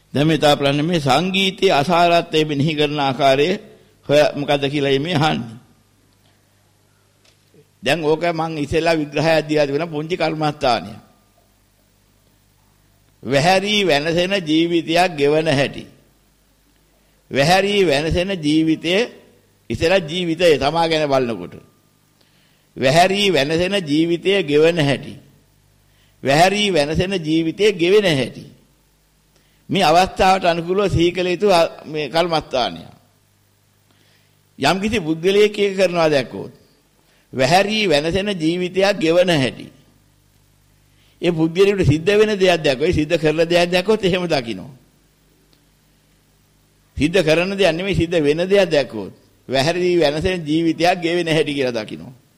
දැන් මේ තා ප්‍රශ්නේ මේ සංගීතයේ අසාරත්වය මෙනෙහි කරන ආකාරය මොකද්ද කියලා මේ අහන්නේ. දැන් ඕක මං ඉතලා විග්‍රහයක් දීලා තිබෙන පොන්චි කර්මස්ථානය. වැහැරි වෙනසෙන ජීවිතයක් ගෙවන හැටි. වැහැරි වෙනසෙන ජීවිතයේ ඉතලා ජීවිතය තමා ගැන බලනකොට. වැහැරි වෙනසෙන ජීවිතයේ ගෙවන හැටි. වැහැරි වෙනසෙන ජීවිතයේ ගෙවෙන හැටි. මේ අවස්ථාවට අනුකූලව සිහි කළ යුතු මේ කර්මස්ථානය. යම් කිසි බුද්ධලයක් එක කරනවා දැක්කොත් වැහැරි වෙනසෙන ජීවිතයක් ගෙවන හැටි. ඒ බුද්ධලියට සිද්ධ වෙන දෙයක් දැක්කොත් සිද්ධ කරන දෙයක් දැක්කොත් එහෙම දකින්න. සිද්ධ කරන දෙයක් නෙමෙයි සිද්ධ වෙන දෙයක් දැක්කොත් වැහැරි වෙනසෙන ජීවිතයක් ගෙවෙන හැටි කියලා දකින්න.